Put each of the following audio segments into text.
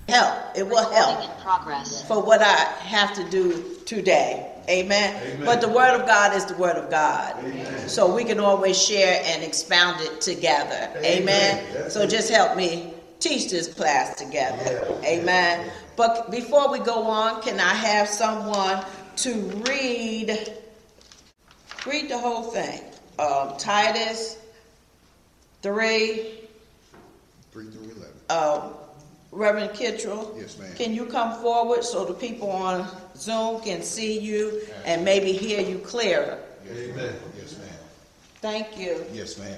help. It will help for what I have to do today. Amen. Amen. But the word of God is the word of God. Amen. So we can always share and expound it together. Amen. Amen. So just help me teach this class together. Yeah. Amen. But before we go on, can I have someone to read the whole thing? Titus 3 through 11. Reverend Kittrell, yes, ma'am. Can you come forward so the people on Zoom can see you and maybe hear you clearer? Yes, amen. Yes, ma'am. Thank you. Yes, ma'am.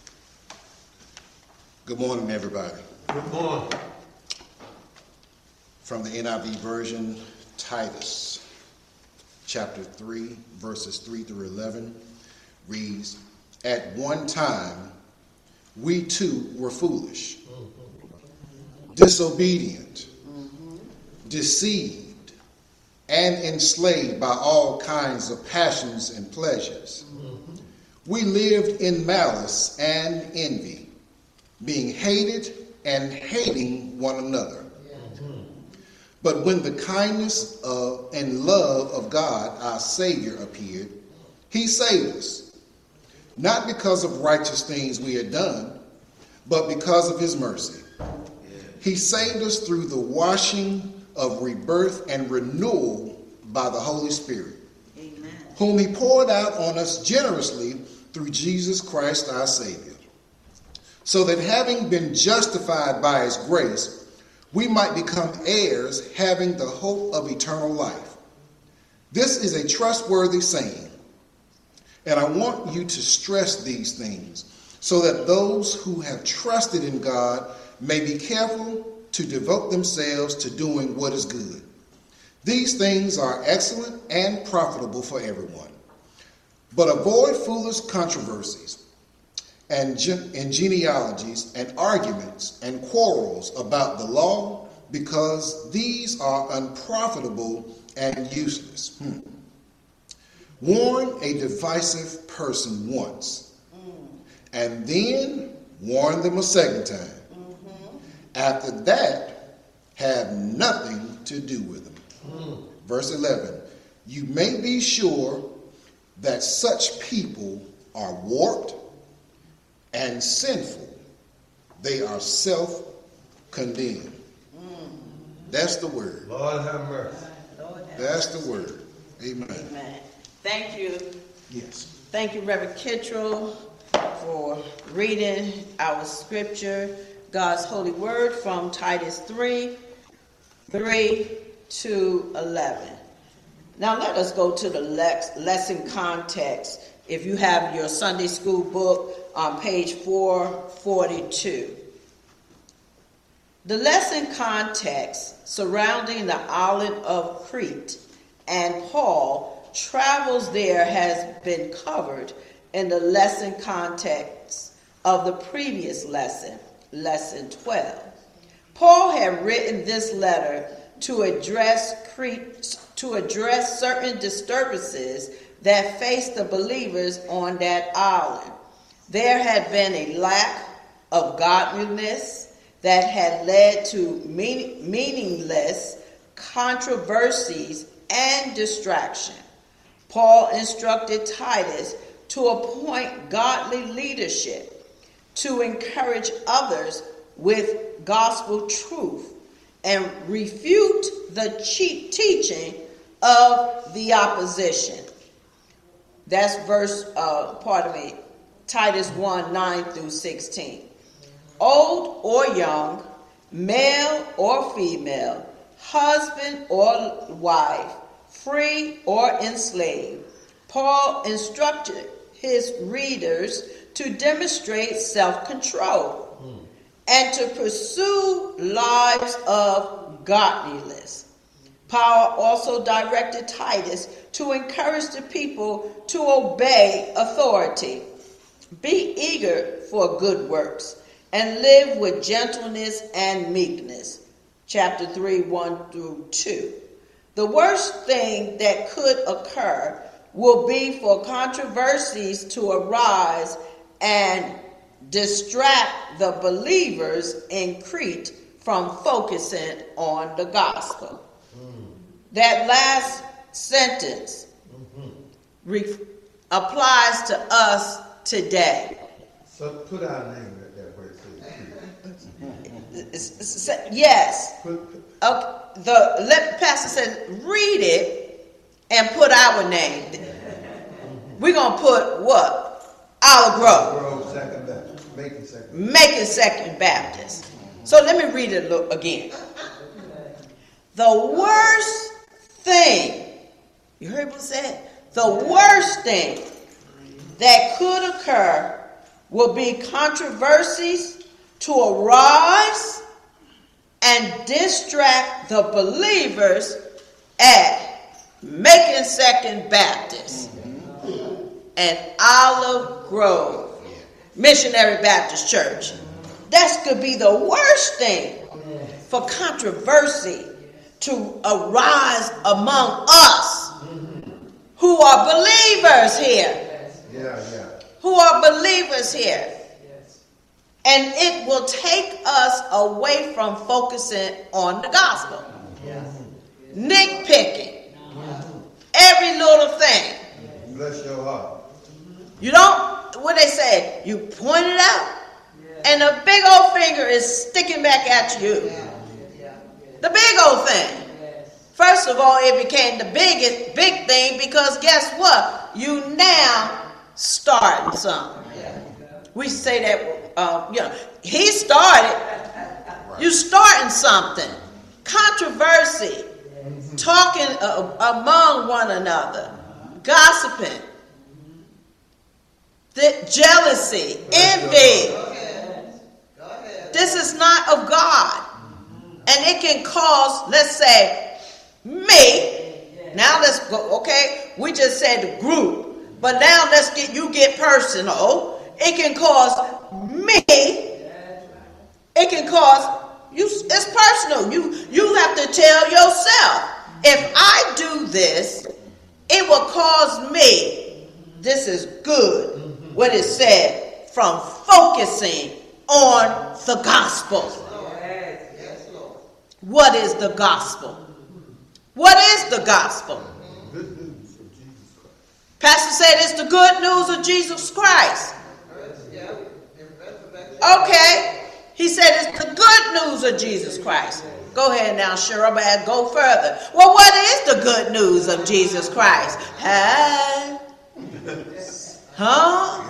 Good morning, everybody. Good morning. From the NIV version, Titus, chapter 3, verses 3 through 11, reads, "At one time, we too were foolish, disobedient, deceived, and enslaved by all kinds of passions and pleasures. We lived in malice and envy, being hated and hating one another. But when the kindness and love of God, our Savior, appeared, he saved us, not because of righteous things we had done, but because of his mercy. He saved us through the washing of rebirth and renewal by the Holy Spirit, Amen. Whom he poured out on us generously through Jesus Christ our Savior, so that having been justified by his grace, we might become heirs, having the hope of eternal life. This is a trustworthy saying, and I want you to stress these things, so that those who have trusted in God may be careful to devote themselves to doing what is good. These things are excellent and profitable for everyone. But avoid foolish controversies and genealogies and arguments and quarrels about the law, because these are unprofitable and useless. Warn a divisive person once, and then warn them a second time. After that, have nothing to do with them. Verse 11, you may be sure that such people are warped and sinful. They are self-condemned. That's the word. Lord have mercy. That's the word. Amen. Amen. Thank you. Yes. Thank you, Reverend Kittrell, for reading our scripture, God's holy word, from Titus 3 to 11. Now let us go to the lesson context. If you have your Sunday school book on page 442. The lesson context surrounding the island of Crete and Paul travels there has been covered in the lesson context of the previous lesson, lesson 12. Paul had written this letter to address certain disturbances that faced the believers on that island. There had been a lack of godliness that had led to meaningless controversies and distraction. Paul instructed Titus to appoint godly leadership to encourage others with gospel truth and refute the teaching of the opposition. That's Titus 1, 9 through 16. Old or young, male or female, husband or wife, free or enslaved, Paul instructed his readers to demonstrate self-control and to pursue lives of godliness. Paul also directed Titus to encourage the people to obey authority, be eager for good works, and live with gentleness and meekness. Chapter 3, 1 through 2. The worst thing that could occur will be for controversies to arise and distract the believers in Crete from focusing on the gospel. That last sentence applies to us today. So put our name right there where it says. Yes. Let Pastor said, read it and put our name. We're going to put what? Olive Grove. Second Baptist. Macon Second Baptist. So let me read it again. The worst thing, you heard what I said? The worst thing that could occur will be controversies to arise and distract the believers at Macon Second Baptist and Olive Grove Missionary Baptist Church. That could be the worst thing for controversy to arise among us who are believers here. Who are believers here. And it will take us away from focusing on the gospel. Nitpicking. Every little thing. Bless your heart. You don't, what they say, you point it out, and the big old finger is sticking back at you. The big old thing. First of all, it became the big thing because guess what? You now starting something. We say that, he started. You starting something. Controversy. Talking among one another. Gossiping. Jealousy. Envy. This is not of God. And it can cause, let's say, me. Now let's go, okay? We just said the group. But now you get personal. It can cause me. It can cause you. It's personal. You have to tell yourself, if I do this, it will cause me. This is good. What it said, from focusing on the gospel. What is the gospel? What is the gospel? Pastor said it's the good news of Jesus Christ. Okay. He said it's the good news of Jesus Christ. Go ahead now, Cheryl, but go further. Well, what is the good news of Jesus Christ? Huh?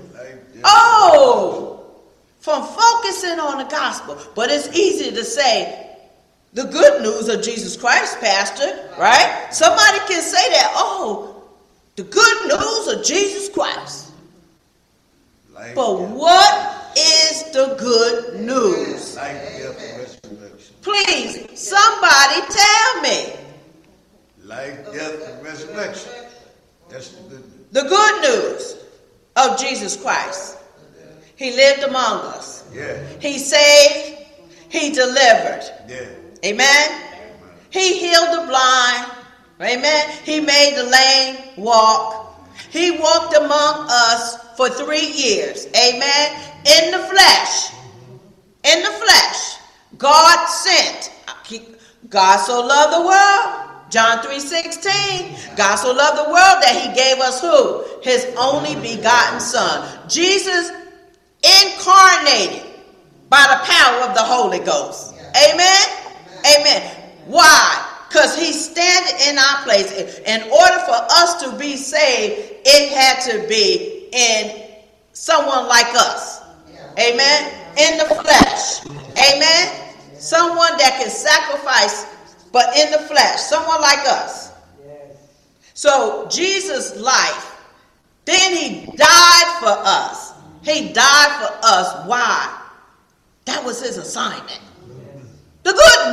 Oh, from focusing on the gospel. But it's easy to say the good news of Jesus Christ, Pastor, right? Somebody can say that, the good news of Jesus Christ. But what is the good news? Please, somebody tell me. Life, death, and resurrection. That's the good news. The good news of Jesus Christ. He lived among us. Yeah. He saved. He delivered. Yeah. Amen. He healed the blind. Amen. He made the lame walk. He walked among us for 3 years. Amen. In the flesh. In the flesh. God sent. God so loved the world. John 3:16. God so loved the world that he gave us who? His only begotten son. Jesus incarnated by the power of the Holy Ghost. Amen. Amen. Why? Because he standing in our place. In order for us to be saved, it had to be in someone like us. Amen. In the flesh. Amen. Someone that can sacrifice, but in the flesh. Someone like us. So Jesus' life, then he died for us. He died for us. Why? That was his assignment. The good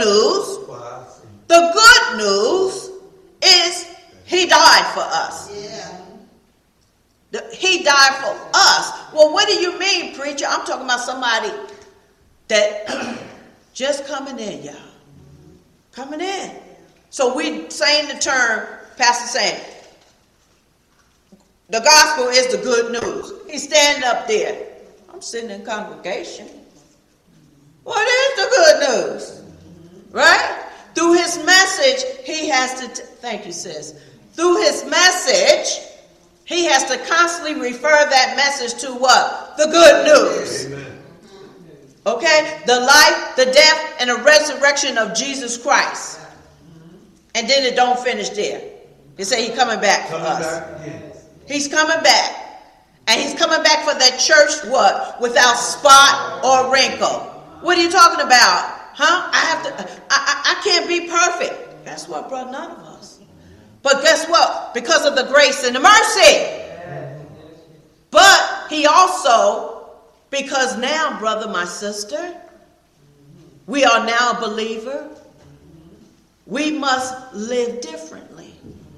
news is he died for us. He died for us. Well, what do you mean, preacher? I'm talking about somebody that just coming in, y'all. Coming in. So we saying the term, Pastor saying, the gospel is the good news. He's standing up there. I'm sitting in congregation. What is the good news? Right? Through his message, he has to, thank you, sis. Through his message, he has to constantly refer that message to what? The good news. Amen. Okay? The life, the death, and the resurrection of Jesus Christ. And then it don't finish there. They say he's coming back for us. He's coming back. And he's coming back for that church, what? Without spot or wrinkle. What are you talking about? Huh? I can't be perfect. Guess what, brother? None of us. But guess what? Because of the grace and the mercy. But he also, because now, brother, my sister, we are now a believer. We must live differently.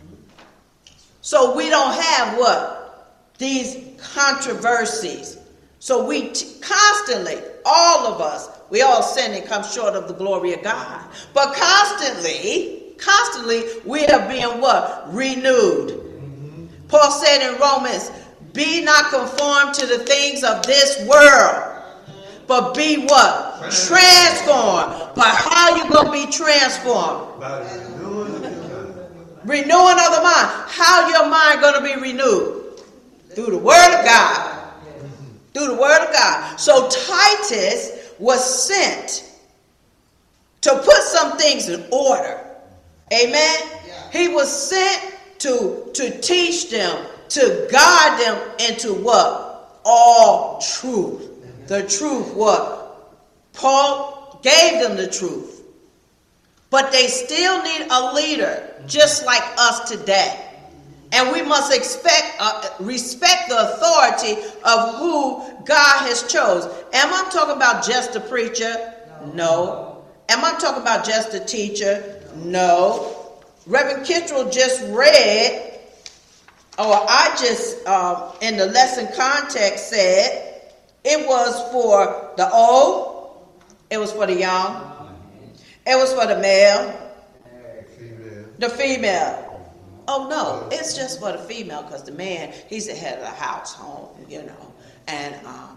So we don't have what? These controversies. So we constantly, all of us, we all sin and come short of the glory of God. But constantly, we are being what? Renewed. Paul said in Romans, be not conformed to the things of this world, but be what? Transformed. But how you going to be transformed? By the renewing of your mind. Renewing of the mind. How your mind going to be renewed? Through the word of God. Through the word of God. So Titus was sent to put some things in order. Amen. He was sent to teach them, to guide them into what? All truth. The truth, what? Paul gave them the truth. But they still need a leader just like us today. And we must respect the authority of who God has chosen. Am I talking about just a preacher? No. Am I talking about just a teacher? No. Reverend Kittrell just read, or I just, in the lesson context said, it was for the old, it was for the young, it was for the male, the female. Oh, no, it's just for the female because the man, he's the head of the household, you know. And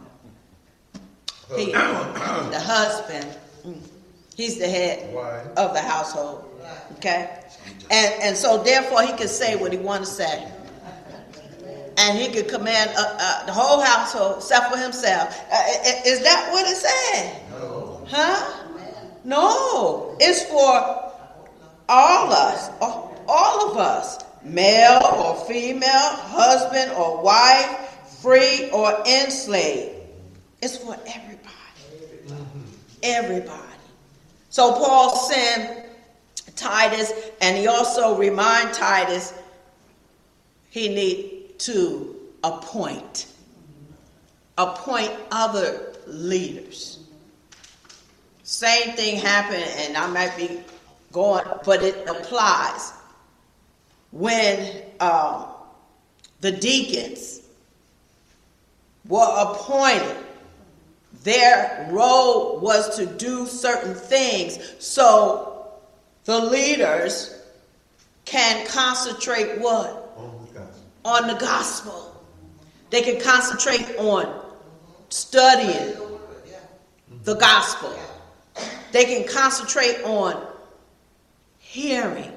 the husband, he's the head of the household, okay? And so, therefore, he can say what he wants to say. And he could command the whole household except for himself. Is that what it said? No. Huh? No. It's for all us. All of us, male or female, husband or wife, free or enslaved. It's for everybody. Everybody. So Paul sent Titus, and he also reminded Titus he need to appoint other leaders. Same thing happened, and I might be going, but it applies. When the deacons were appointed, their role was to do certain things so the leaders can concentrate what? On the gospel. They can concentrate on studying the gospel. They can concentrate on hearing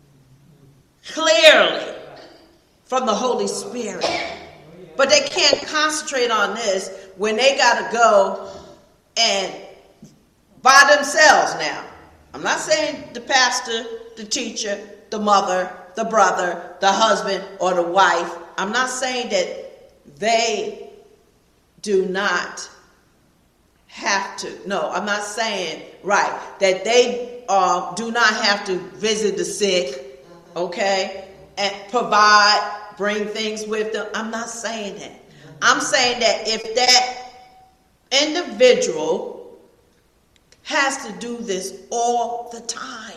clearly from the Holy Spirit. But they can't concentrate on this when they got to go and by themselves now. I'm not saying the pastor, the teacher, the mother, the brother, the husband, or the wife. I'm not saying that they do not have to. No, I'm not saying, that they do not have to visit the sick, okay, and provide, bring things with them. I'm not saying that. I'm saying that if that individual has to do this all the time,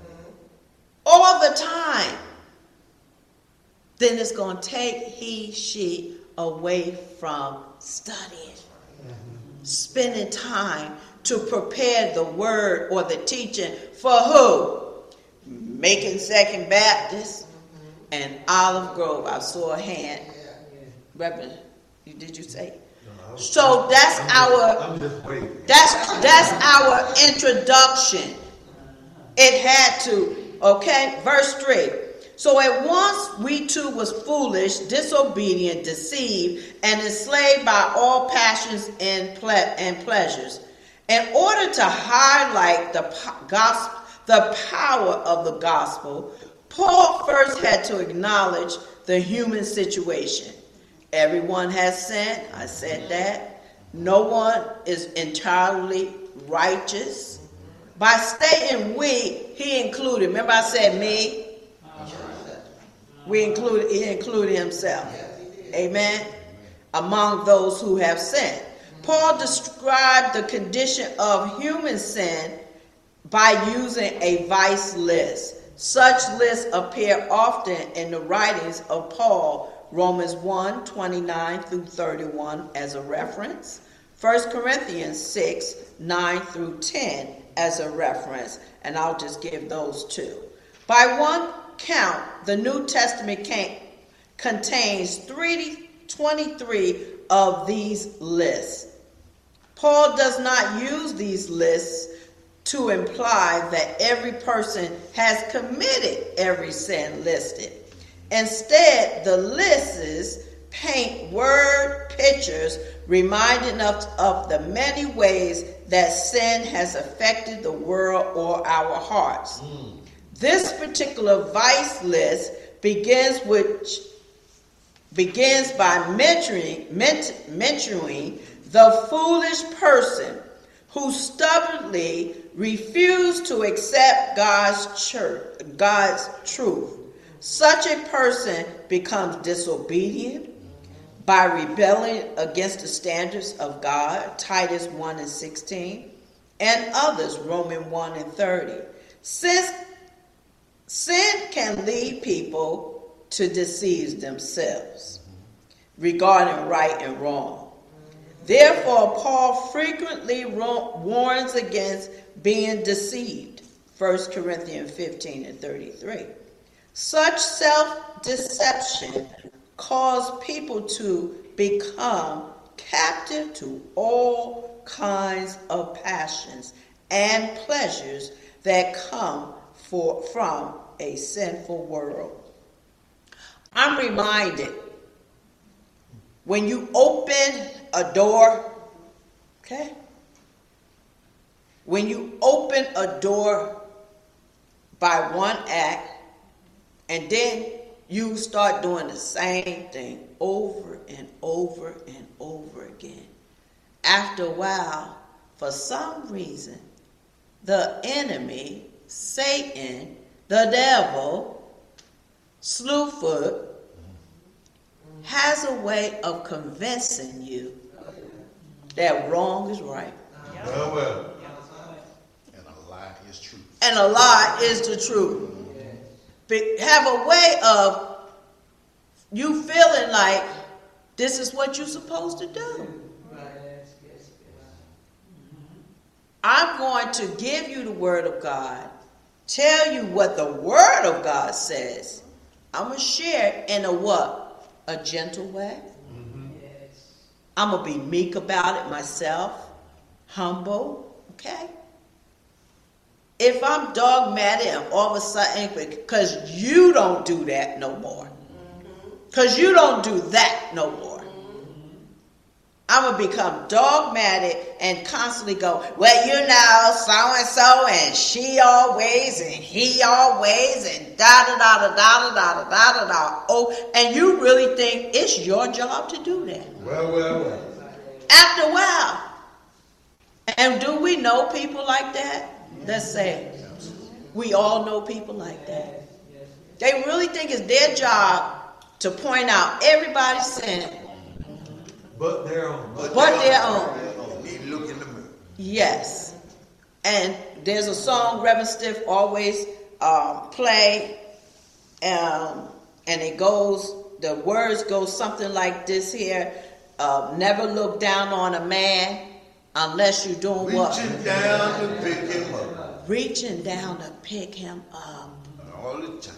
then it's going to take she away from studying, spending time to prepare the word or the teaching for who? Macon Second Baptist and Olive Grove. I saw a hand. Reverend, did you say? So that's I'm just waiting. that's our introduction. It had to, okay? Verse 3. So at once we too was foolish, disobedient, deceived, and enslaved by all passions and pleasures. In order to highlight the power of the gospel, Paul first had to acknowledge the human situation. Everyone has sinned. I said that. No one is entirely righteous. By stating we, he included. Remember I said me? He included himself. Amen. Among those who have sinned. Paul described the condition of human sin by using a vice list. Such lists appear often in the writings of Paul, Romans 1, 29 through 31 as a reference, 1 Corinthians 6, 9 through 10 as a reference, and I'll just give those two. By one count, the New Testament contains 23 of these lists. Paul does not use these lists to imply that every person has committed every sin listed. Instead, the lists paint word pictures reminding us of the many ways that sin has affected the world or our hearts. This particular vice list begins by mentioning the foolish person who stubbornly refused to accept God's truth. Such a person becomes disobedient by rebelling against the standards of God, Titus 1 and 16, and others, Romans 1 and 30. Since sin can lead people to deceive themselves regarding right and wrong. Therefore, Paul frequently warns against being deceived, 1 Corinthians 15 and 33. Such self-deception caused people to become captive to all kinds of passions and pleasures that come from a sinful world. I'm reminded, when you open a door, okay? When you open a door by one act, and then you start doing the same thing over and over and over again. After a while, for some reason, the enemy, Satan, the devil, Slewfoot, has a way of convincing you that wrong is right. Well. And a lie is true. And a lie is the truth. Have a way of you feeling like this is what you're supposed to do. I'm going to give you the word of God, tell you what the word of God says. I'm going to share in a what? A gentle way. I'm going to be meek about it myself, humble, okay? If I'm dogmatic and all of a sudden, because you don't do that no more. Because you don't do that no more. I'm going to become dogmatic and constantly go, well, you know, so-and-so and she always and he always and da-da-da-da-da-da-da-da-da-da. Oh, and you really think it's your job to do that. Well. After a while. And do we know people like that? Let's say we all know people like that. They really think it's their job to point out everybody's sin. But their own. Need to look in the mirror. Yes. And there's a song Reverend Stiff always play, and it goes, the words go something like this here. Never look down on a man unless you're doing what? Reaching down to pick him up. Reaching down to pick him up. All the time.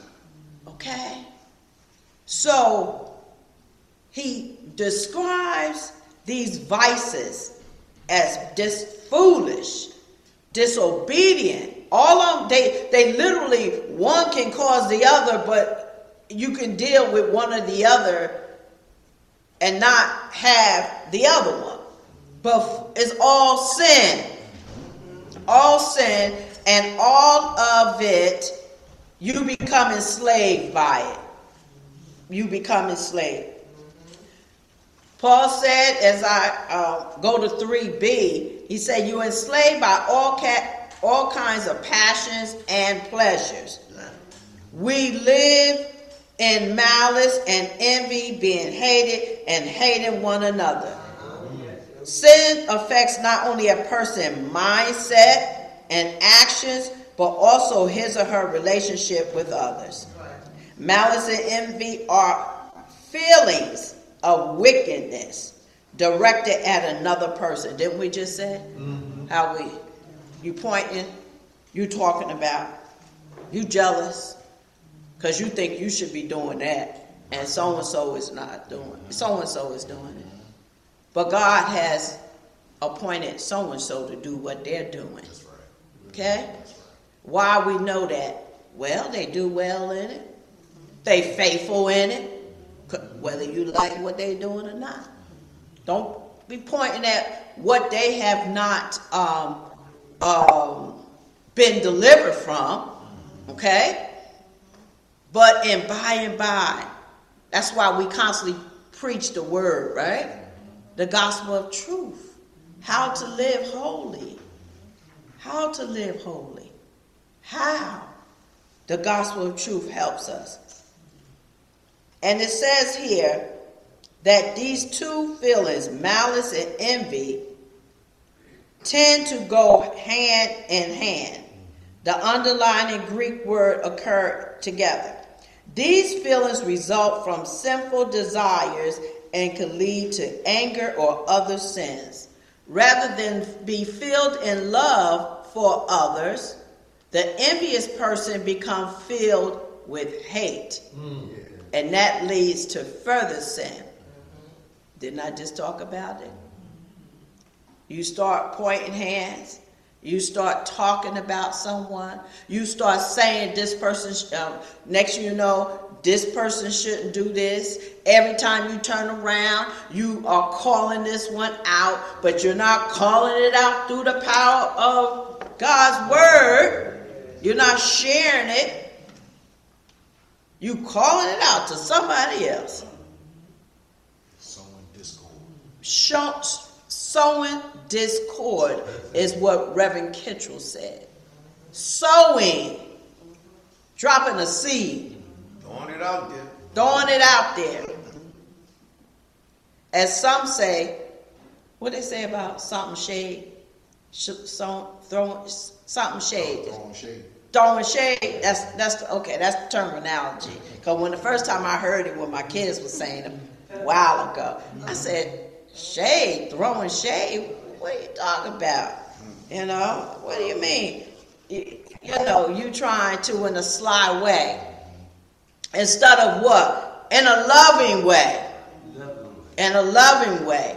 Okay? So, he describes these vices as foolish, disobedient. All of them, they literally, one can cause the other, but you can deal with one or the other and not have the other one. But it's all sin. All sin, and all of it, you become enslaved by it. You become enslaved. Paul said, as I go to 3b, he said, you're enslaved by all kinds of passions and pleasures. We live in malice and envy, being hated and hating one another. Sin affects not only a person's mindset and actions, but also his or her relationship with others. Malice and envy are feelings of wickedness directed at another person. Didn't we just say? How you pointing, you talking about, you jealous, because you think you should be doing that, and so-and-so is not doing it. So-and-so is doing it. But God has appointed so-and-so to do what they're doing. Okay? Why we know that? Well, they do well in it. They faithful in it. Whether you like what they're doing or not. Don't be pointing at what they have not been delivered from. Okay? But in by and by, that's why we constantly preach the word, right? The gospel of truth. How to live holy. How to live holy. How? The gospel of truth helps us. And it says here that these two feelings, malice and envy, tend to go hand in hand. The underlying Greek word occur together. These feelings result from sinful desires and can lead to anger or other sins. Rather than be filled in love for others, the envious person becomes filled with hate. And that leads to further sin. Didn't I just talk about it? You start pointing hands. You start talking about someone. You start saying this person, next you know, this person shouldn't do this. Every time you turn around, you are calling this one out, but you're not calling it out through the power of God's word. You're not sharing it. You calling it out to somebody else. Sowing discord. Sowing discord is what Reverend Kittrell said. Sowing. Dropping a seed. Throwing it out there. Throwing it out there. As some say, what they say about something shade? Throwing something shade. Throwing shade. Throwing shade, that's the terminology. Because when the first time I heard it, when my kids were saying it a while ago, I said, shade, throwing shade? What are you talking about? You know, what do you mean? You trying to in a sly way. Instead of what? In a loving way. In a loving way.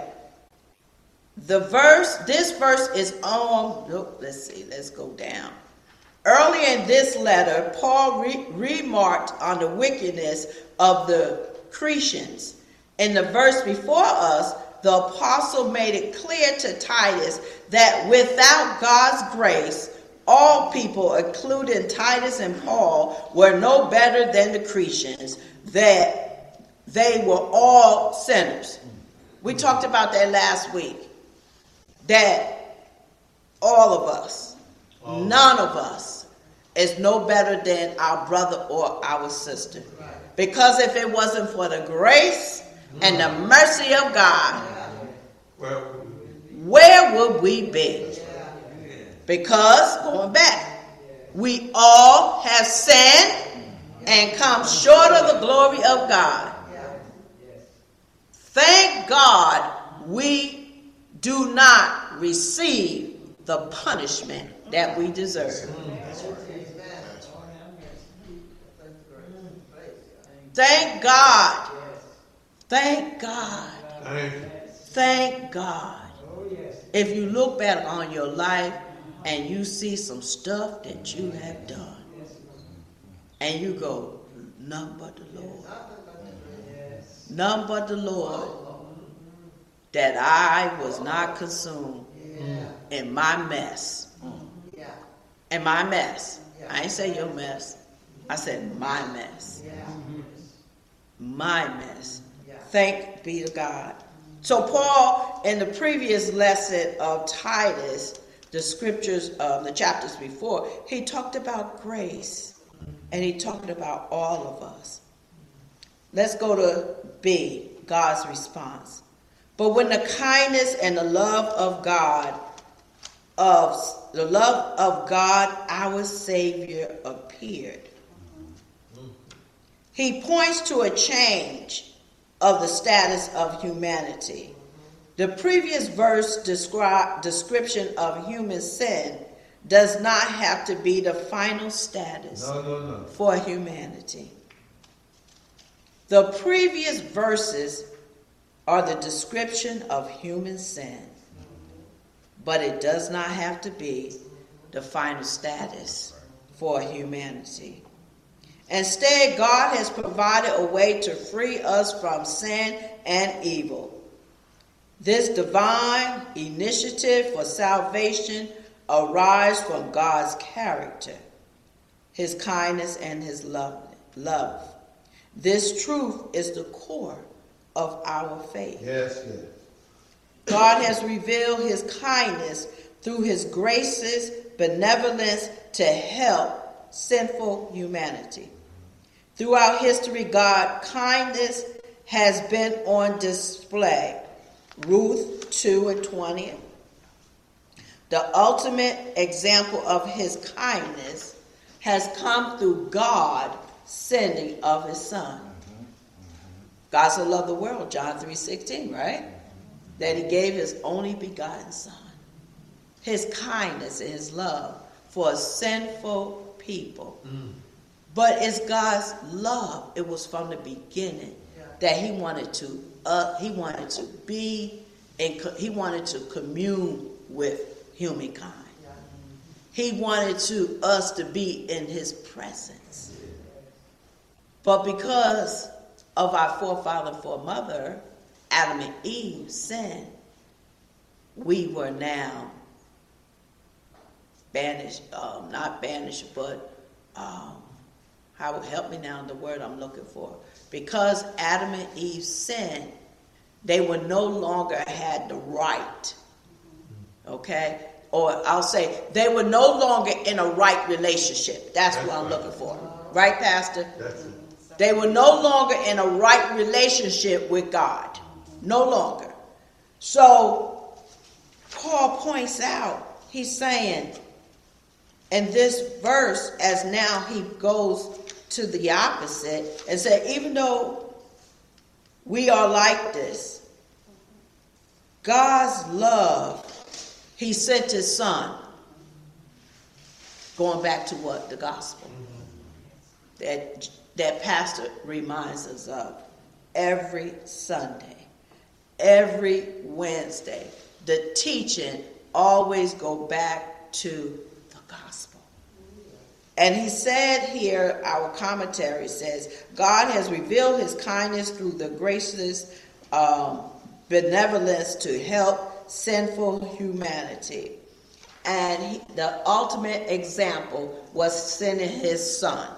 This verse is on, let's go down. Earlier in this letter, Paul remarked on the wickedness of the Cretans. In the verse before us, the apostle made it clear to Titus that without God's grace, all people, including Titus and Paul, were no better than the Cretans, that they were all sinners. We talked about that last week, that all of us, none of us, is no better than our brother or our sister. Because if it wasn't for the grace and the mercy of God, where would we be? Because, going back, we all have sinned and come short of the glory of God. Thank God we do not receive the punishment that we deserve. Thank God. Thank God. Thank God. If you look back on your life and you see some stuff that you have done, and you go, none but the Lord. None but the Lord, that I was not consumed in my mess. In my mess. I ain't say your mess. I said my mess. My mess. Thank be to God. So Paul, in the previous lesson of Titus, the scriptures of the chapters before, he talked about grace. And he talked about all of us. Let's go to B, God's response. But when the kindness and the love of God, our Savior, appeared, he points to a change of the status of humanity. The previous verse description of human sin does not have to be the final status for humanity. The previous verses are the description of human sin, but it does not have to be the final status for humanity. Instead, God has provided a way to free us from sin and evil. This divine initiative for salvation arises from God's character, his kindness, and his love. This truth is the core of our faith. Yes. God has revealed his kindness through his gracious benevolence to help sinful humanity. Throughout history, God's kindness has been on display. Ruth 2:20. The ultimate example of his kindness has come through God sending of his son. God so loved the world, John 3:16, right? That he gave his only begotten son. His kindness and his love for a sinful people. But it's God's love. It was from the beginning that he wanted to be and he wanted to commune with humankind. He wanted us to be in his presence. But because of our forefather and foremother, Adam and Eve, sin, we were now banished, not banished, but how help me now in the word I'm looking for. Because Adam and Eve sinned, they were no longer had the right. Okay? Or I'll say they were no longer in a right relationship. That's what I'm looking for. Right, Pastor? They were no longer in a right relationship with God. No longer. So Paul points out, he's saying in this verse, as now he goes to the opposite and said, even though we are like this, God's love, he sent his son. Going back to what? The gospel. That pastor reminds us of every Sunday, every Wednesday. The teaching always go back to the gospel. And he said here, our commentary says, God has revealed his kindness through the gracious benevolence to help sinful humanity. And the ultimate example was sending his son.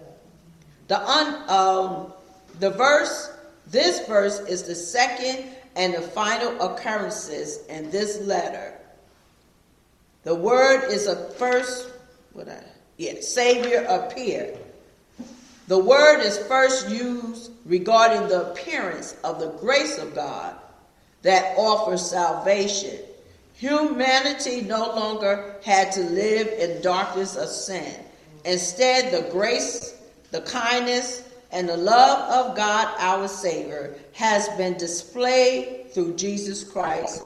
This verse is the second and the final occurrences in this letter. The word is a first, Savior appeared. The word is first used regarding the appearance of the grace of God that offers salvation. Humanity no longer had to live in darkness of sin. Instead, the grace, the kindness, and the love of God, our Savior, has been displayed through Jesus Christ,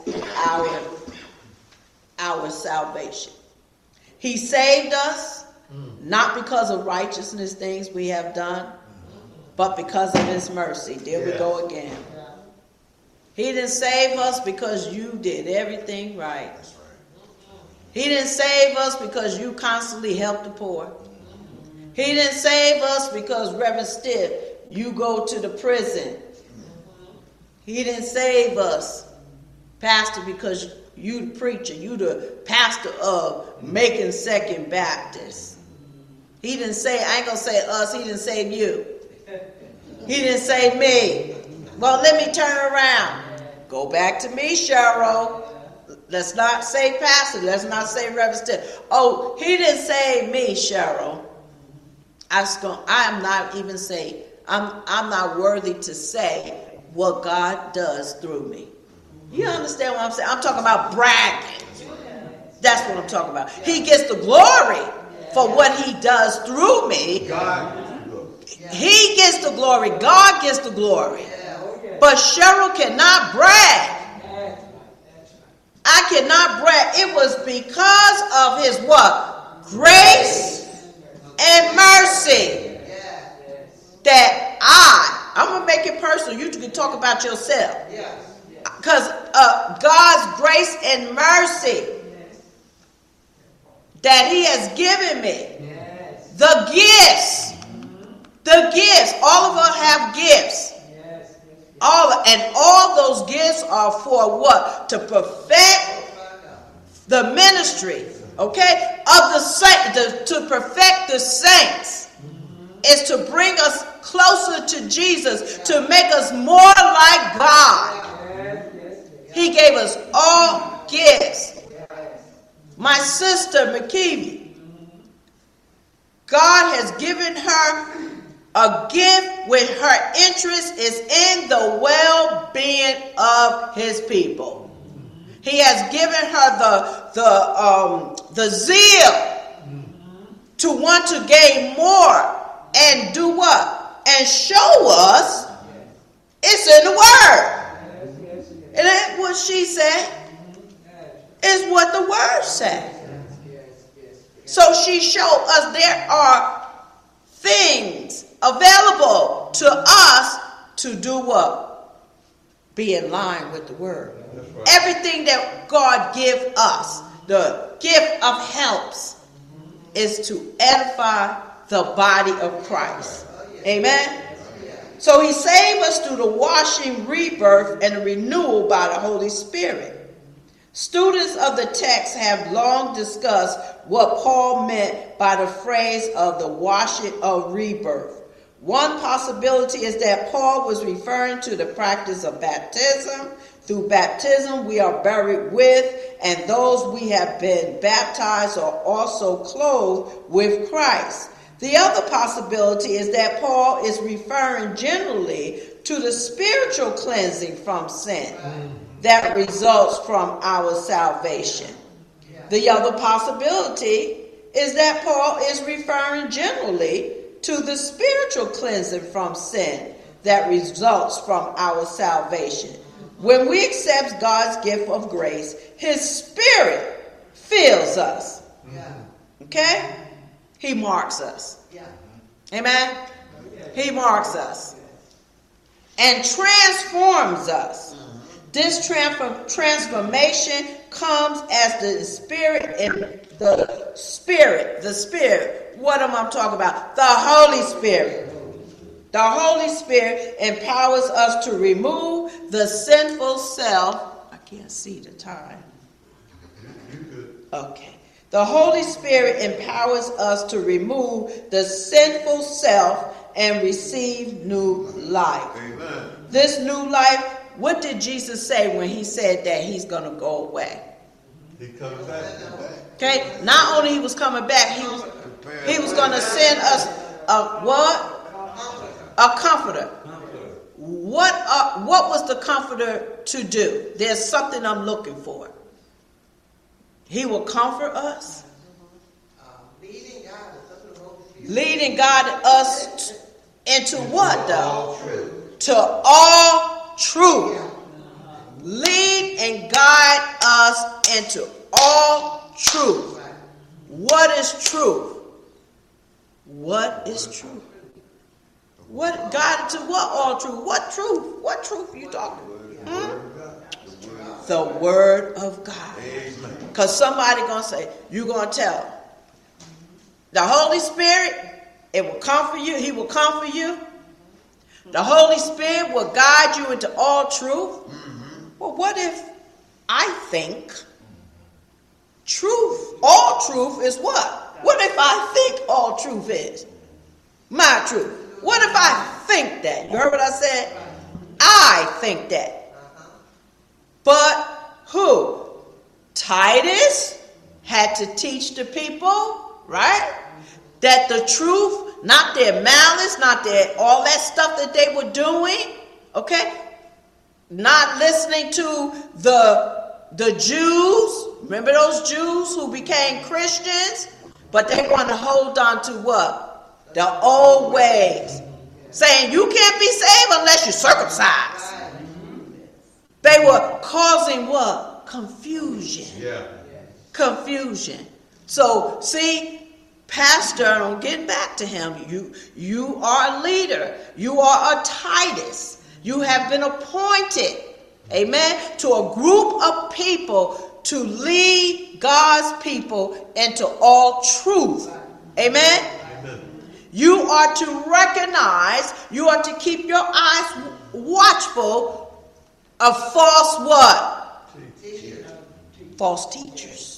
our salvation. He saved us, not because of righteousness, things we have done, but because of his mercy. There we go again. He didn't save us because you did everything right. That's right. He didn't save us because you constantly help the poor. He didn't save us because, Reverend Stiff, you go to the prison. He didn't save us, Pastor, because you the preacher. You the pastor of Macon Second Baptist. He didn't say, I ain't going to say us, he didn't save you. He didn't save me. Well, let me turn around. Go back to me, Cheryl. Let's not say pastor. Let's not say Reverend Stiff. Oh, he didn't save me, Cheryl. I'm not even saying, I'm not worthy to say what God does through me. You understand what I'm saying? I'm talking about bragging. That's what I'm talking about. He gets the glory for what he does through me. He gets the glory. God gets the glory. But Cheryl cannot brag. I cannot brag. It was because of his what? Grace and mercy that I'm going to make it personal. You can talk about yourself. Because God's grace and mercy that he has given me. The gifts. All of us have gifts. All those gifts are for what? To perfect the ministry, okay, of the saint, to perfect the saints, is to bring us closer to Jesus, to make us more like God. He gave us all gifts. My sister McKeevy, God has given her a gift with her interest is in the well-being of his people. He has given her the zeal to want to gain more and do what? And show us it's in the word. It ain't what she said. It's what the word said. So she showed us there are things available to us to do what? Be in line with the word. Right. Everything that God give us, the gift of helps, is to edify the body of Christ. Amen? So he saved us through the washing, rebirth, and the renewal by the Holy Spirit. Students of the text have long discussed what Paul meant by the phrase of the washing of rebirth. One possibility is that Paul was referring to the practice of baptism. Through baptism, we are buried with, and those we have been baptized are also clothed with Christ. The other possibility is that Paul is referring generally to the spiritual cleansing from sin that results from our salvation. The other possibility is that Paul is referring generally to the spiritual cleansing from sin that results from our salvation. When we accept God's gift of grace, his spirit fills us. Okay? He marks us. Amen? He marks us and transforms us. This transformation comes as the Spirit and the Spirit. What am I talking about? The Holy Spirit. The Holy Spirit empowers us to remove the sinful self. I can't see the time. Okay. The Holy Spirit empowers us to remove the sinful self and receive new life. Amen. This new life, what did Jesus say when he said that he's going to go away? He comes back. Okay, not only he was coming back, he was going to send us a what? A comforter. What was the comforter to do? There's something I'm looking for. He will comfort us. Leading God us into what though? To all truth. Lead and guide us into all truth. What is truth? What is truth? What God to what all truth? What truth? What truth are you talking about? The word of God. Amen. Because somebody going to say, you're going to tell them. The Holy Spirit, it will comfort you. He will comfort you. The Holy Spirit will guide you into all truth. Well, what if I think truth, all truth is what? What if I think all truth is my truth? What if I think that? You heard what I said? I think that. But who? Titus had to teach the people, right? That the truth, not their malice, not their all that stuff that they were doing, okay? Not listening to the Jews. Remember those Jews who became Christians? But they want to hold on to what? The old ways. Saying you can't be saved unless you're circumcised. They were causing what? Confusion. Yeah. Confusion. So, see, Pastor, I'm getting back to him. You are a leader. You are a Titus. You have been appointed, amen, to a group of people to lead God's people into all truth. Amen? Amen. You are to recognize, you are to keep your eyes watchful of false what? Teachers. False teachers.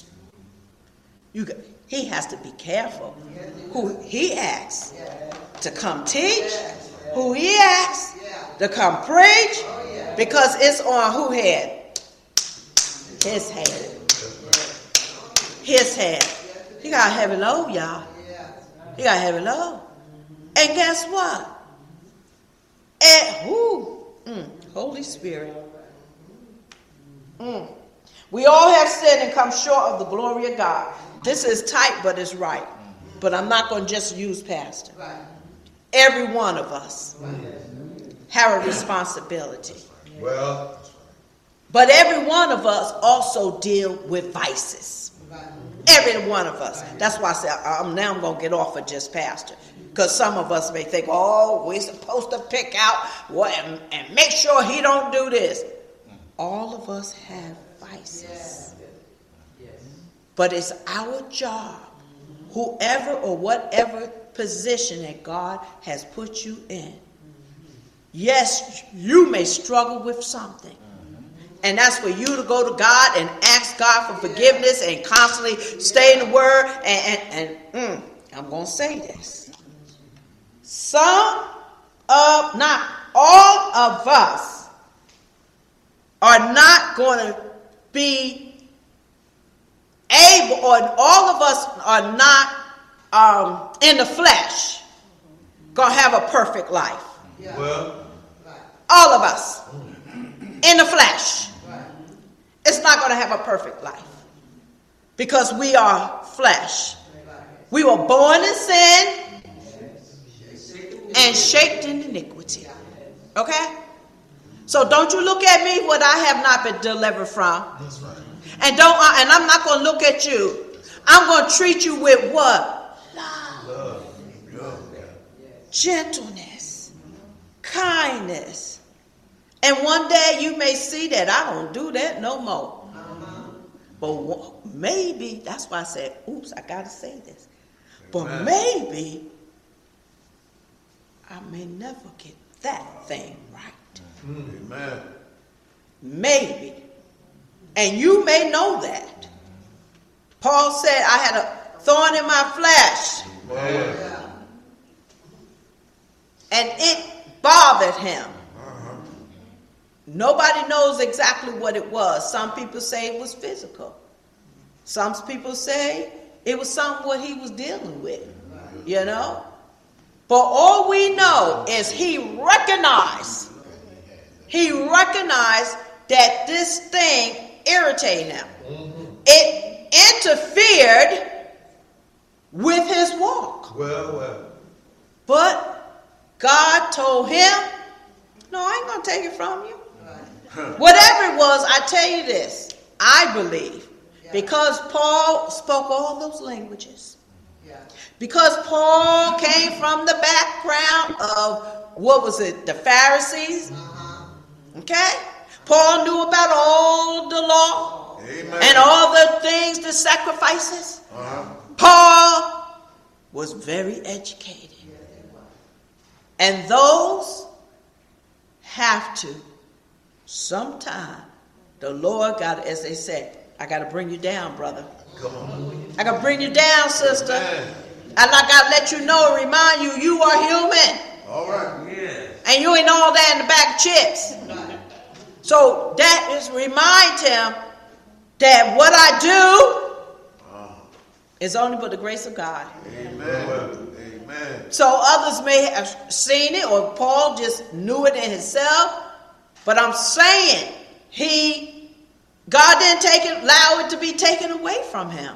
He has to be careful who he asks to come teach, who he asks to come preach, because it's on who head? His head. His head. He got a heavy load, y'all. He got a heavy load. And guess what? Holy Spirit. We all have sinned and come short of the glory of God. This is tight, but it's right. But I'm not going to just use pastor. Every one of us have a responsibility. Well, but every one of us also deal with vices. Every one of us. That's why I said now I'm going to get off of just pastor. Because some of us may think, oh, we're supposed to pick out what and make sure he don't do this. All of us have vices. But it's our job, whoever or whatever position that God has put you in. Yes, you may struggle with something. And that's for you to go to God and ask God for forgiveness and constantly stay in the Word. And I'm going to say this. Not all of us are not going to be able, or all of us are not in the flesh going to have a perfect life. well, All of us in the flesh. It's not going to have a perfect life because we are flesh. We were born in sin and shaped in iniquity. Okay? So don't you look at me what I have not been delivered from. that's right. And I'm not going to look at you. I'm going to treat you with what? Love. Gentleness, kindness. And one day you may see that I don't do that no more. But maybe, that's why I said, oops, I got to say this. But maybe I may never get that thing right. Amen. Maybe. And you may know that. Paul said, I had a thorn in my flesh. Well, And it bothered him. Nobody knows exactly what it was. Some people say it was physical. Some people say it was something what he was dealing with. You know? But all we know is he recognized that this thing irritated him. It interfered with his walk. well. But God told him, no, I ain't going to take it from you. Whatever it was, I tell you this, I believe, because Paul spoke all those languages, because Paul came from the background of, what was it, the Pharisees, okay? Paul knew about all the law. Amen. And all the things, the sacrifices. Paul was very educated. And those have to, sometime, the Lord got, as they said, I got to bring you down, brother. Come on. I got to bring you down, sister. Amen. And I got to let you know, remind you, you are human. All right. Yeah. And you ain't all that in the bag of chips. So that is remind him that what I do is only for the grace of God. Amen. Amen. So others may have seen it, or Paul just knew it in himself. But I'm saying God didn't allow it to be taken away from him.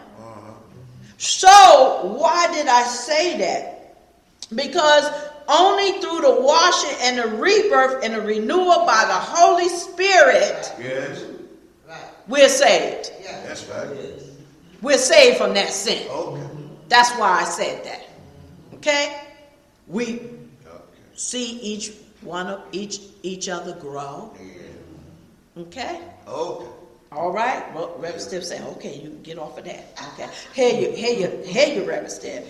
So why did I say that? Because only through the washing and the rebirth and the renewal by the Holy Spirit, Yes. we're saved. That's right. We're saved from that sin. Okay. That's why I said that. Okay? We Okay. see each other grow. Okay? Okay. All right. Well, Reverend Stiff saying, okay, you can get off of that. Okay. Hear you, Reverend Stiff.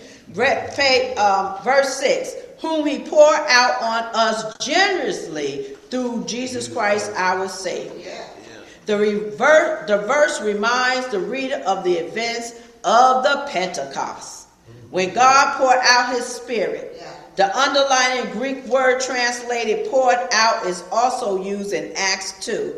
Verse 6, whom he poured out on us generously through Jesus Christ our Savior. The verse reminds the reader of the events of the Pentecost, when God poured out his Spirit. The underlying Greek word translated poured out is also used in Acts 2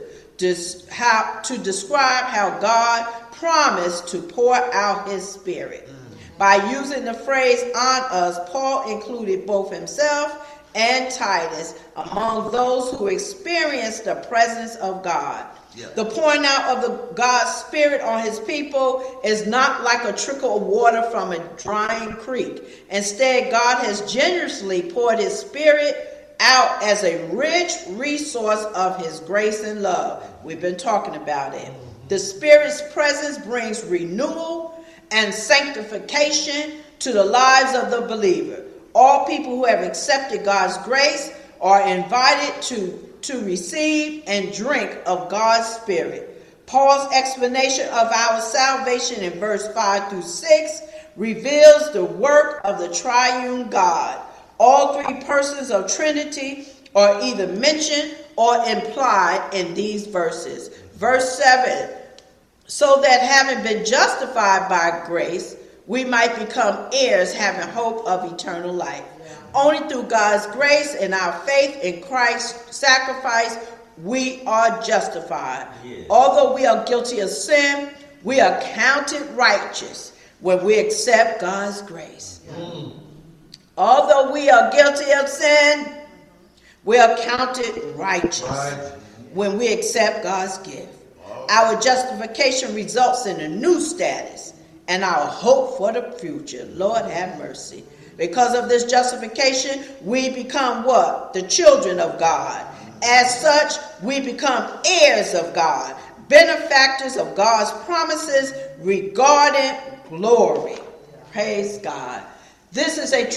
to describe how God promised to pour out his Spirit. By using the phrase on us, Paul included both himself and Titus among those who experienced the presence of God. Yeah. The pouring out of the God's Spirit on his people is not like a trickle of water from a drying creek. Instead, God has generously poured his Spirit out as a rich resource of his grace and love. We've been talking about it. The Spirit's presence brings renewal and sanctification to the lives of the believer. All people who have accepted God's grace are invited to receive and drink of God's Spirit. Paul's explanation of our salvation in verse 5 through 6 reveals the work of the triune God. All three persons of Trinity are either mentioned or implied in these verses. Verse 7, so that having been justified by grace, we might become heirs, having hope of eternal life. Only through God's grace and our faith in Christ's sacrifice, we are justified. Yes. Although we are guilty of sin, we are counted righteous when we accept God's grace. Although we are guilty of sin, we are counted righteous when we accept God's gift. Our justification results in a new status and our hope for the future. Lord have mercy. Because of this justification, we become what? The children of God. As such, we become heirs of God, benefactors of God's promises regarding glory. Praise God. This is a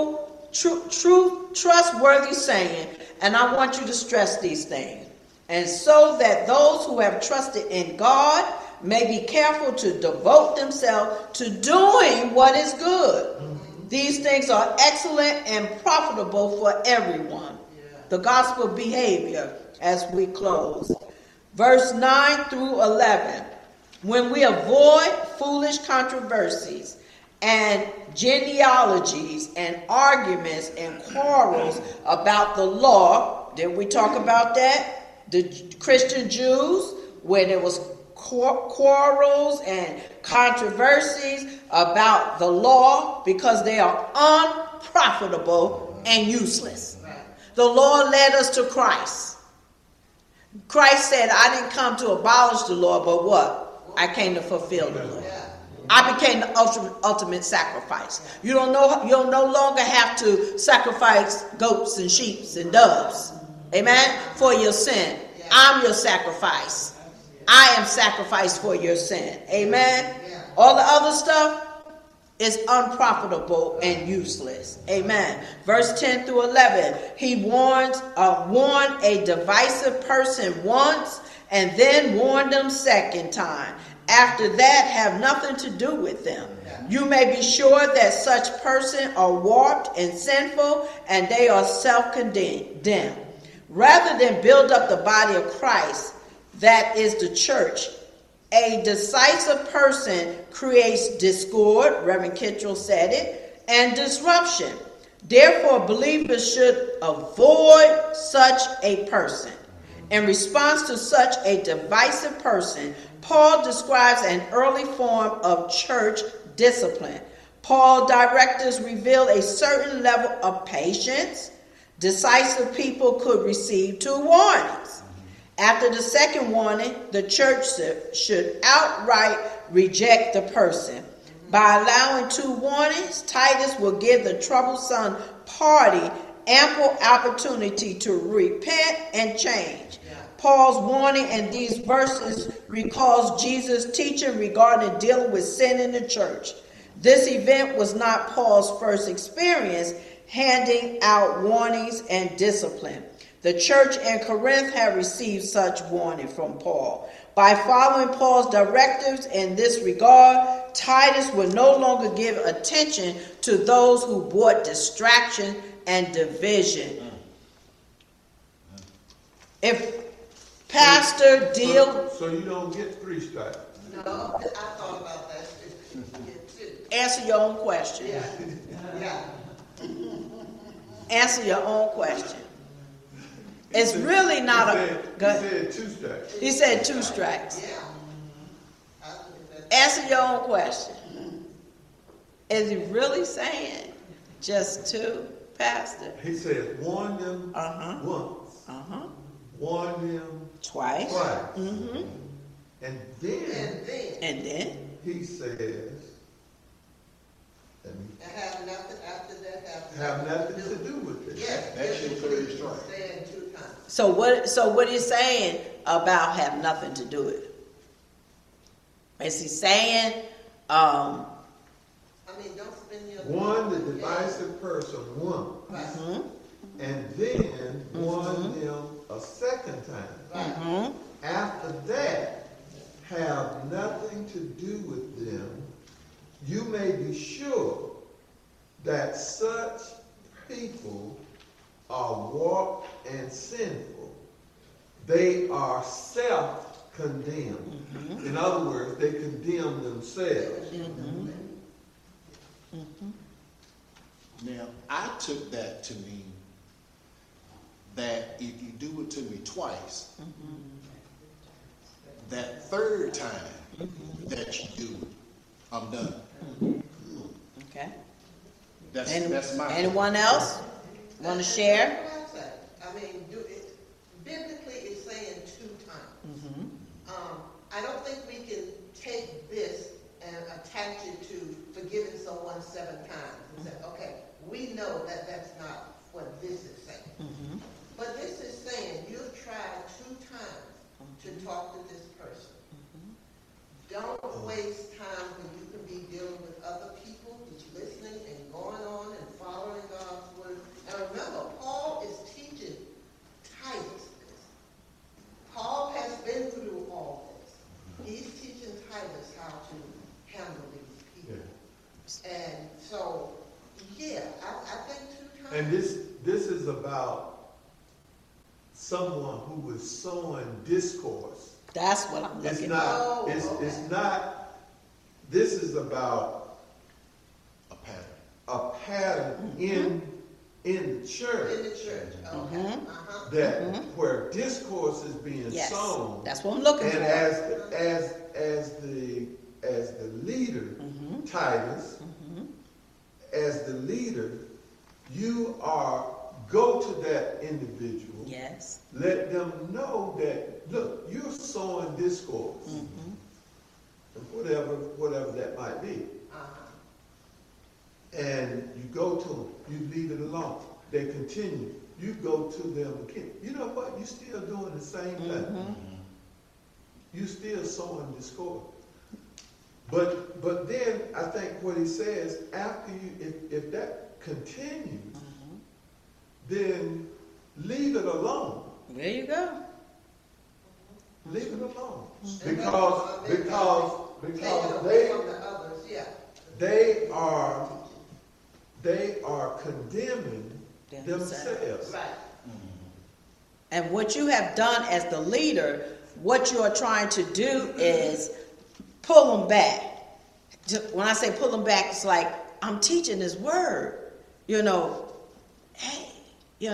trustworthy saying, and I want you to stress these things. And so that those who have trusted in God may be careful to devote themselves to doing what is good. These things are excellent and profitable for everyone. The gospel behavior as we close. Verse 9 through 11. When we avoid foolish controversies and genealogies and arguments and quarrels about the law, did we talk about that? The Christian Jews, where there was quarrels and controversies about the law because they are unprofitable and useless. The Lord led us to Christ. Christ said, I didn't come to abolish the law, but what? I came to fulfill the law. I became the ultimate sacrifice. You don't no longer have to sacrifice goats and sheep and doves. Amen? For your sin. I'm your sacrifice. I am sacrificed for your sin. Amen? All the other stuff, is unprofitable and useless. Amen. Verse 10 through 11. He warned a divisive person once and then warned them second time. After that, have nothing to do with them. You may be sure that such persons are warped and sinful, and they are self-condemned. Rather than build up the body of Christ, that is the church, a decisive person creates discord, Reverend Kittrell said it, and disruption. Therefore, believers should avoid such a person. In response to such a divisive person, Paul describes an early form of church discipline. Paul's directives reveal a certain level of patience. Decisive people could receive 2 warnings. After the second warning, the church should outright reject the person. By allowing 2 warnings, Titus will give the troublesome party ample opportunity to repent and change. Paul's warning in these verses recalls Jesus' teaching regarding dealing with sin in the church. This event was not Paul's first experience handing out warnings and discipline. The church in Corinth had received such warning from Paul. By following Paul's directives in this regard, Titus would no longer give attention to those who brought distraction and division. If pastor deal... So you don't get 3 strikes? No, I thought about that too. Answer your own question. Yeah. Answer your own question. It's really not He said 2 strikes. He said 2 strikes. Yeah. Answer your own question. Is he really saying just 2, Pastor? He said, warn them once. Warn them Twice. twice. Mm-hmm. And then And then? he says, Have nothing after that. have nothing to do with it. Yes. That's your 3rd strike. Saying 2 times. So what is saying about have nothing to do with it? Is he saying, I mean, don't spend your... Warn the divisive person once. Right. And then warn them a second time. After that, have nothing to do with them. You may be sure that such people are warped and sinful. They are self-condemned. In other words, they condemn themselves. Now, I took that to mean that if you do it to me twice, that 3rd time that you do it, I'm done. okay. That's my Anyone else want to share? That's what I say. I mean, biblically it's saying 2 times. I don't think we can take this and attach it to forgiving someone 7 times and say, okay, we know that that's not what this is saying. But this is saying you've tried 2 times to talk to this person. Don't waste time when you can be dealing with other people who's listening and going on and following God's word. And remember, Paul is teaching Titus this. Paul has been through all this. He's teaching Titus how to handle these people. And so, I think 2 times. And this is about someone who is sowing discourse. That's what I'm It's looking not. for. It's not. This is about a pattern. a pattern in the church In the church. Okay. that where discourse is being Yes, sown. that's what I'm looking And for. as the leader, Titus, as the leader, you go to that individual. Yes. Let them know that, look, you're sowing discourse. Whatever that might be. And you go to them, you leave it alone. They continue. You go to them again. You know what? You're still doing the same thing. You're still sowing discord. But then I think what he says, after you, if that continues, then leave it alone. There you go. Leave it alone. And Because take it away from the others, yeah. they are condemning themselves. Right. And what you have done as the leader, what you are trying to do is pull them back. When I say pull them back, it's like, I'm teaching this word. You know, hey, you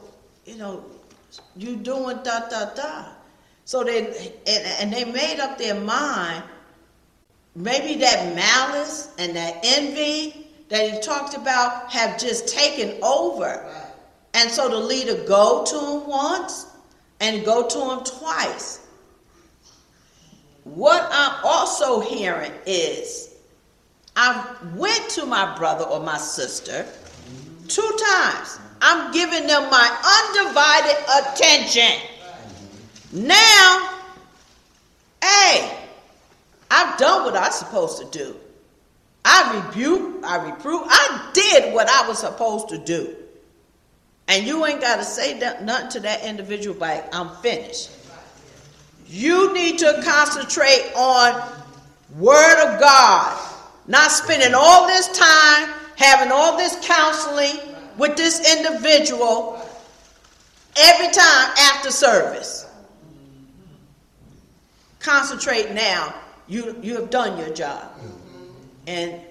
doing da. So they made up their mind, maybe that malice and that envy that he talked about have just taken over. Right. And so the leader go to him once and go to him twice. What I'm also hearing is, I went to my brother or my sister 2 times. I'm giving them my undivided attention. Now, hey, I've done what I'm supposed to do. I rebuke, I reprove, I did what I was supposed to do. And you ain't got to say nothing to that individual like, I'm finished. You need to concentrate on Word of God. Not spending all this time having all this counseling with this individual every time after service. Concentrate now. You have done your job. And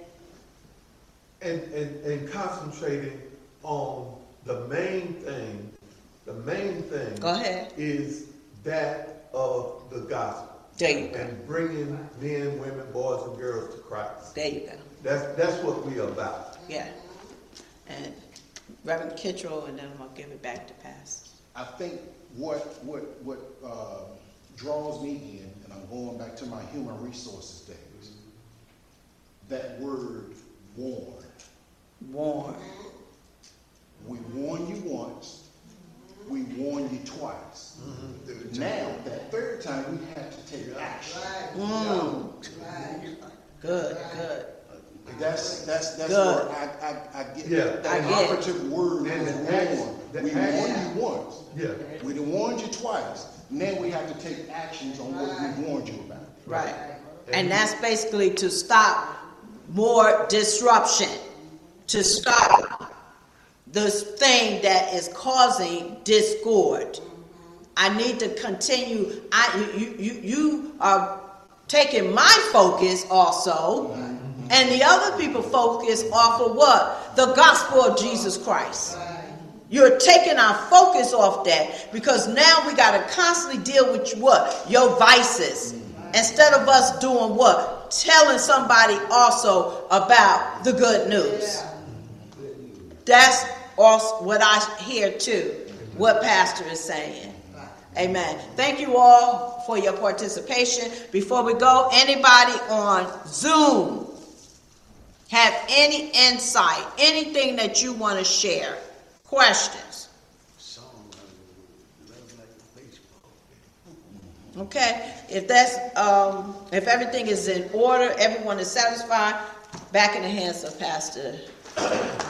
concentrating on the main thing go ahead. is that of the gospel. There you go. And bringing men, women, boys, and girls to Christ. There you go. That's what we're about. Yeah. And Reverend Kittrell, and then I'm going to give it back to Pastor. I think what draws me in, and I'm going back to my human resources days, that word warn. Warn. We warn you once, we warn you twice. Now, that third time, we have to take action. Good. That's Good. where I get that I get operative word, warn. We warned you once. Yeah. We done warned you twice. Now we have to take actions on what we warned you about. Right. And that's basically to stop more disruption, to stop this thing that is causing discord. I need to continue. You are taking my focus also, and the other people focus off of what? The gospel of Jesus Christ. You're taking our focus off that, because now we got to constantly deal with what? Your vices. Instead of us doing what? Telling somebody also about the good news. That's also what I hear too, what Pastor is saying. Amen. Thank you all for your participation. Before we go, anybody on Zoom have any insight, anything that you want to share? Questions? Okay. If everything is in order, everyone is satisfied, back in the hands of Pastor